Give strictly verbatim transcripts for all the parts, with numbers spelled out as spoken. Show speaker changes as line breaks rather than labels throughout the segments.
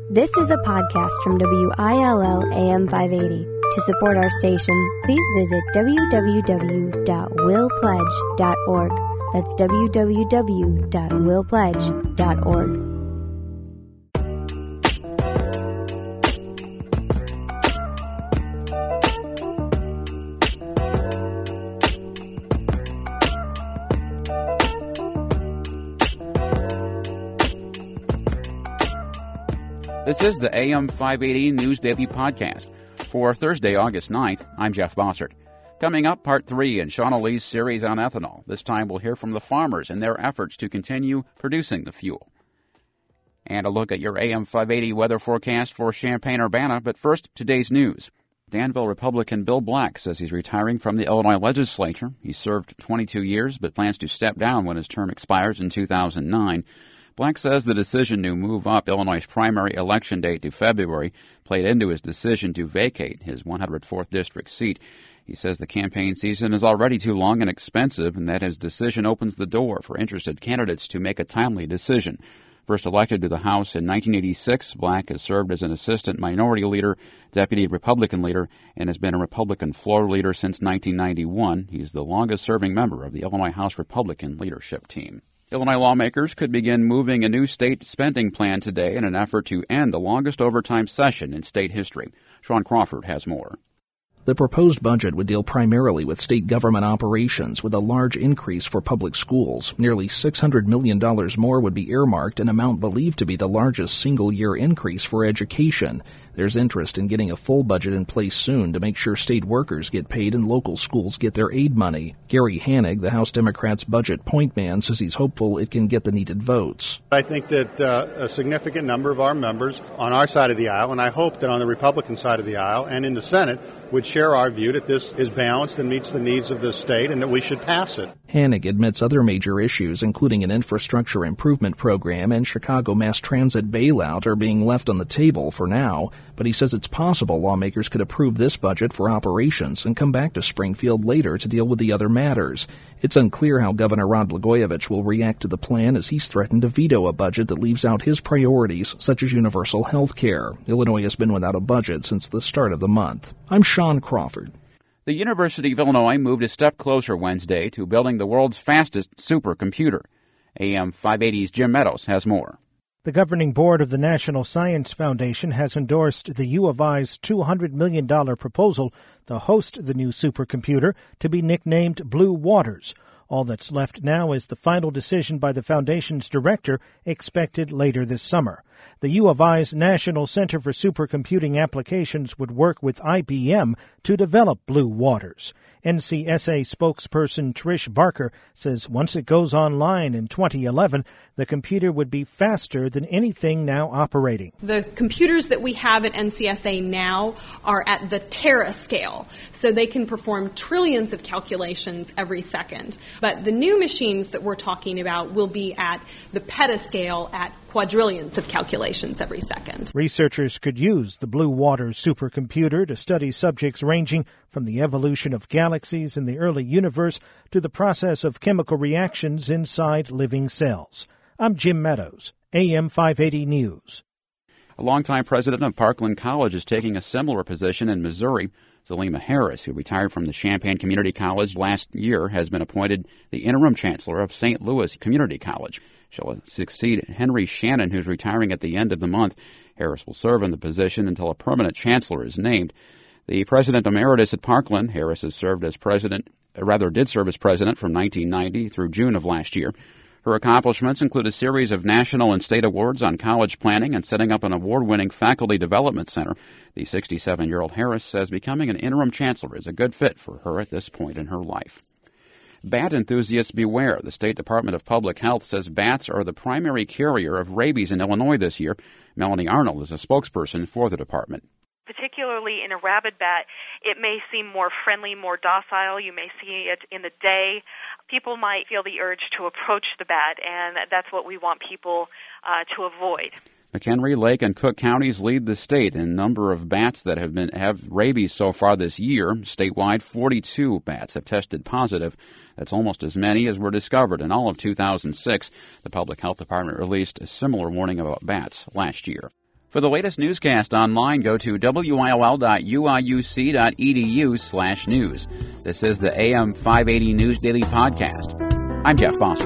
This is a podcast from W I L L A M five eighty. To support our station, please visit w w w dot will pledge dot org. That's w w w dot will pledge dot org.
This is the A M five eighty News Daily Podcast. For Thursday, August ninth, I'm Jeff Bossert. Coming up, part three in Shauna Lee's series on ethanol. This time we'll hear from the farmers and their efforts to continue producing the fuel. And a look at your A M five eighty weather forecast for Champaign-Urbana. But first, today's news. Danville Republican Bill Black says he's retiring from the Illinois legislature. He served twenty-two years, but plans to step down when his term expires in two thousand nine. Black says the decision to move up Illinois' primary election date to February played into his decision to vacate his one hundred fourth District seat. He says the campaign season is already too long and expensive, and that his decision opens the door for interested candidates to make a timely decision. First elected to the House in nineteen eighty-six, Black has served as an assistant minority leader, deputy Republican leader, and has been a Republican floor leader since nineteen ninety-one. He's the longest-serving member of the Illinois House Republican leadership team. Illinois lawmakers could begin moving a new state spending plan today in an effort to end the longest overtime session in state history. Sean Crawford has more.
The proposed budget would deal primarily with state government operations, with a large increase for public schools. Nearly six hundred million dollars more would be earmarked, an amount believed to be the largest single-year increase for education. There's interest in getting a full budget in place soon to make sure state workers get paid and local schools get their aid money. Gary Hanig, the House Democrats' budget point man, says he's hopeful it can get the needed votes.
I think that uh, a significant number of our members on our side of the aisle, and I hope that on the Republican side of the aisle and in the Senate, would share our view that this is balanced and meets the needs of the state and that we should pass it.
Hanig admits other major issues, including an infrastructure improvement program and Chicago mass transit bailout, are being left on the table for now, but he says it's possible lawmakers could approve this budget for operations and come back to Springfield later to deal with the other matters. It's unclear how Governor Rod Blagojevich will react to the plan, as he's threatened to veto a budget that leaves out his priorities, such as universal health care. Illinois has been without a budget since the start of the month. I'm Sean Crawford.
The University of Illinois moved a step closer Wednesday to building the world's fastest supercomputer. A M five eighty's Jim Meadows has more.
The governing board of the National Science Foundation has endorsed the U of I's two hundred million dollars proposal to host the new supercomputer, to be nicknamed Blue Waters. All that's left now is the final decision by the foundation's director, expected later this summer. The U of I's National Center for Supercomputing Applications would work with I B M to develop Blue Waters. N C S A spokesperson Trish Barker says once it goes online in twenty eleven, the computer would be faster than anything now operating.
The computers that we have at N C S A now are at the tera scale, so they can perform trillions of calculations every second. But the new machines that we're talking about will be at the petascale, at quadrillions of calculations every second.
Researchers could use the Blue Waters supercomputer to study subjects ranging from the evolution of galaxies in the early universe to the process of chemical reactions inside living cells. I'm Jim Meadows, A M five eighty News.
A longtime president of Parkland College is taking a similar position in Missouri. Zelima Harris, who retired from the Champaign Community College last year, has been appointed the interim chancellor of Saint Louis Community College. She'll succeed Henry Shannon, who's retiring at the end of the month. Harris will serve in the position until a permanent chancellor is named. The president emeritus at Parkland, Harris has served as president, rather did serve as president from nineteen ninety through June of last year. Her accomplishments include a series of national and state awards on college planning and setting up an award-winning faculty development center. The sixty-seven-year-old Harris says becoming an interim chancellor is a good fit for her at this point in her life. Bat enthusiasts beware. The State Department of Public Health says bats are the primary carrier of rabies in Illinois this year. Melanie Arnold is a spokesperson for the department.
Particularly in a rabid bat, it may seem more friendly, more docile. You may see it in the day. People might feel the urge to approach the bat, and that's what we want people uh, to avoid.
McHenry, Lake, and Cook counties lead the state in number of bats that have been have rabies so far this year. Statewide, forty-two bats have tested positive. That's almost as many as were discovered in all of two thousand six. The Public Health Department released a similar warning about bats last year. For the latest newscast online, go to W I L L dot U I U C dot E D U slash news. This is the A M five eighty News Daily Podcast. I'm Jeff Foster.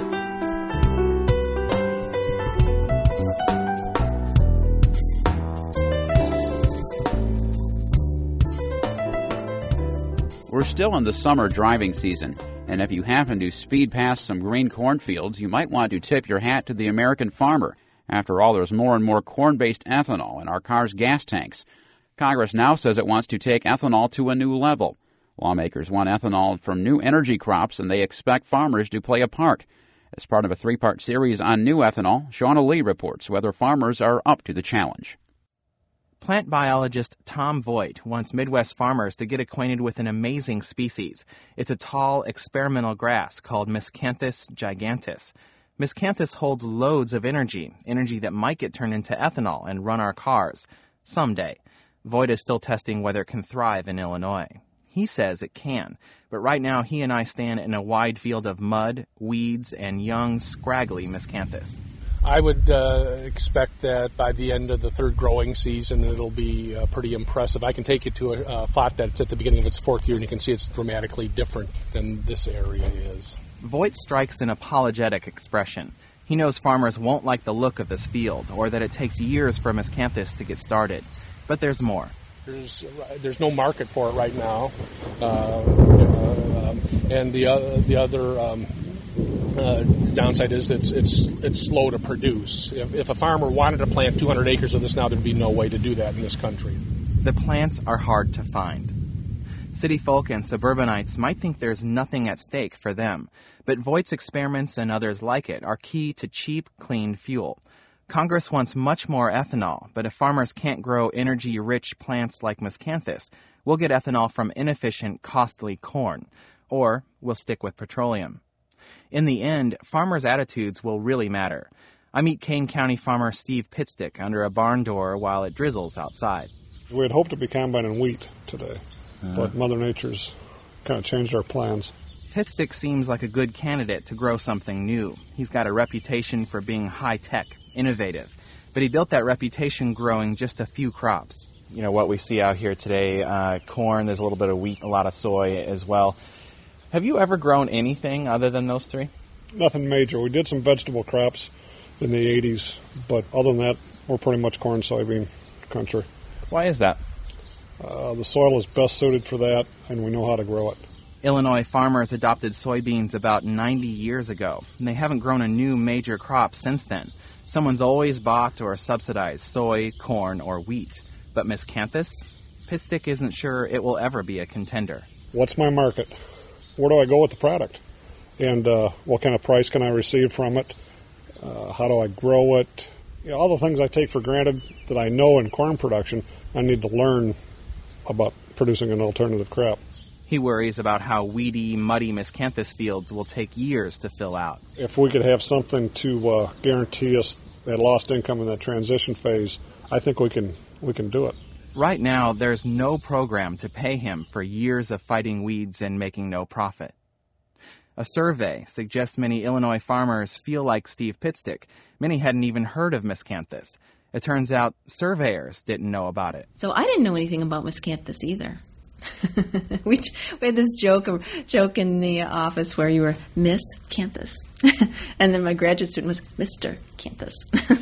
We're still in the summer driving season, and if you happen to speed past some green cornfields, you might want to tip your hat to the American farmer. After all, there's more and more corn-based ethanol in our cars' gas tanks. Congress now says it wants to take ethanol to a new level. Lawmakers want ethanol from new energy crops, and they expect farmers to play a part. As part of a three-part series on new ethanol, Shauna Lee reports whether farmers are up to the challenge.
Plant biologist Tom Voigt wants Midwest farmers to get acquainted with an amazing species. It's a tall, experimental grass called Miscanthus giganteus. Miscanthus holds loads of energy, energy that might get turned into ethanol and run our cars. Someday. Voigt is still testing whether it can thrive in Illinois. He says it can, but right now he and I stand in a wide field of mud, weeds, and young, scraggly Miscanthus.
I would uh, expect that by the end of the third growing season, it'll be uh, pretty impressive. I can take you to a uh, plot that's at the beginning of its fourth year, and you can see it's dramatically different than this area is.
Voigt strikes an apologetic expression. He knows farmers won't like the look of this field, or that it takes years for Miscanthus to get started. But there's more.
There's there's no market for it right now, uh, uh, um, and the uh, the other um, uh, downside is it's it's it's slow to produce. If, if a farmer wanted to plant two hundred acres of this now, there'd be no way to do that in this country.
The plants are hard to find. City folk and suburbanites might think there's nothing at stake for them, but Voigt's experiments and others like it are key to cheap, clean fuel. Congress wants much more ethanol, but if farmers can't grow energy-rich plants like Miscanthus, we'll get ethanol from inefficient, costly corn, or we'll stick with petroleum. In the end, farmers' attitudes will really matter. I meet Kane County farmer Steve Pitstick under a barn door while it drizzles outside.
We had hoped to be combining wheat today. But Mother Nature's kind of changed our plans.
Pitstick seems like a good candidate to grow something new. He's got a reputation for being high-tech, innovative. But he built that reputation growing just a few crops.
You know, what we see out here today, uh, corn, there's a little bit of wheat, a lot of soy as well. Have you ever grown anything other than those three?
Nothing major. We did some vegetable crops in the eighties, but other than that, we're pretty much corn, soybean country.
Why is that?
Uh, the soil is best suited for that, and we know how to grow it.
Illinois farmers adopted soybeans about ninety years ago, and they haven't grown a new major crop since then. Someone's always bought or subsidized soy, corn, or wheat. But Miscanthus? Pitstick isn't sure it will ever be a contender.
What's my market? Where do I go with the product? And uh, what kind of price can I receive from it? Uh, how do I grow it? You know, all the things I take for granted that I know in corn production, I need to learn about producing an alternative crop.
He worries about how weedy, muddy Miscanthus fields will take years to fill out.
If we could have something to uh, guarantee us that lost income in that transition phase, I think we can we can do it.
Right now, there's no program to pay him for years of fighting weeds and making no profit. A survey suggests many Illinois farmers feel like Steve Pitstick. Many hadn't even heard of Miscanthus. It turns out surveyors didn't know about it.
So I didn't know anything about Miscanthus either. we, we had this joke joke in the office where you were Miss Canthus. And then my graduate student was Mister Canthus.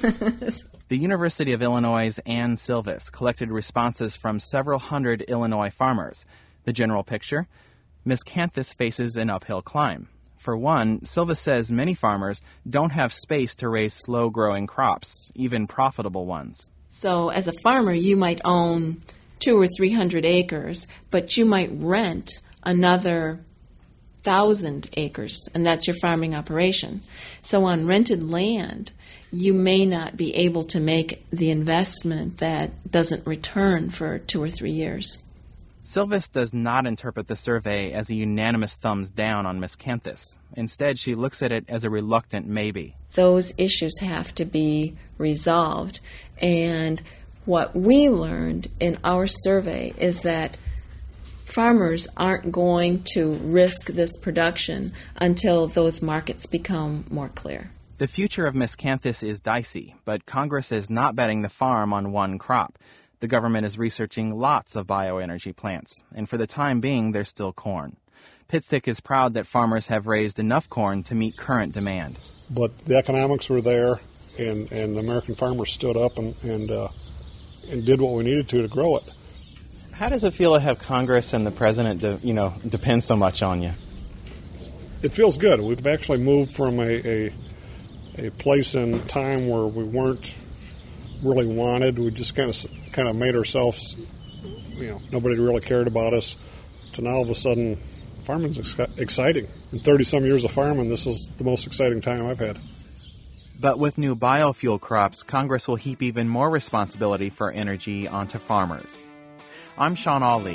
The University of Illinois' Ann Silvis collected responses from several hundred Illinois farmers. The general picture? Miscanthus faces an uphill climb. For one, Silva says many farmers don't have space to raise slow-growing crops, even profitable ones.
So as a farmer, you might own two or three hundred acres, but you might rent another thousand acres, and that's your farming operation. So on rented land, you may not be able to make the investment that doesn't return for two or three years.
Silvis does not interpret the survey as a unanimous thumbs down on Miscanthus. Instead, she looks at it as a reluctant maybe.
Those issues have to be resolved. And what we learned in our survey is that farmers aren't going to risk this production until those markets become more clear.
The future of miscanthus is dicey, but Congress is not betting the farm on one crop. The government is researching lots of bioenergy plants, and for the time being, there's still corn. Pitstick is proud that farmers have raised enough corn to meet current demand.
But the economics were there, and, and the American farmers stood up and and, uh, and did what we needed to to grow it.
How does it feel to have Congress and the president, de, you know, depend so much on you?
It feels good. We've actually moved from a, a a place in time where we weren't really wanted. We just kind of kind of made ourselves, you know, nobody really cared about us. To now, all of a sudden, farming's ex- exciting. In thirty-some years of farming, this is the most exciting time I've had.
But with new biofuel crops, Congress will heap even more responsibility for energy onto farmers. I'm Sean Ali.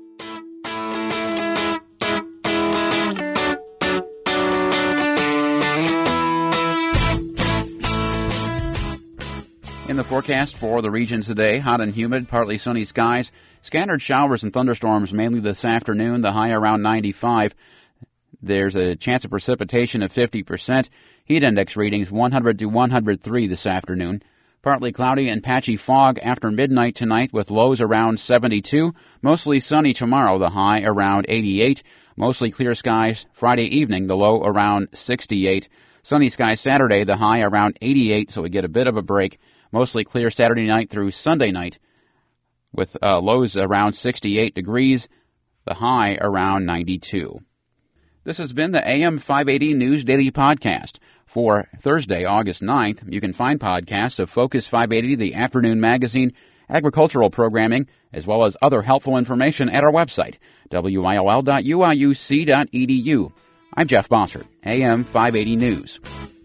In the forecast for the region today, hot and humid, partly sunny skies, scattered showers and thunderstorms mainly this afternoon, the high around ninety-five. There's a chance of precipitation of fifty percent. Heat index readings one hundred to one hundred three this afternoon. Partly cloudy and patchy fog after midnight tonight with lows around seventy-two. Mostly sunny tomorrow, the high around eighty-eight. Mostly clear skies Friday evening, the low around sixty-eight. Sunny skies Saturday, the high around eighty-eight, so we get a bit of a break. Mostly clear Saturday night through Sunday night with uh, lows around sixty-eight degrees, the high around ninety-two. This has been the A M five eighty News Daily Podcast. For Thursday, August ninth, you can find podcasts of Focus five eighty, the afternoon magazine, agricultural programming, as well as other helpful information at our website, W I L L dot U I U C dot E D U. I'm Jeff Bossert, A M five eighty News.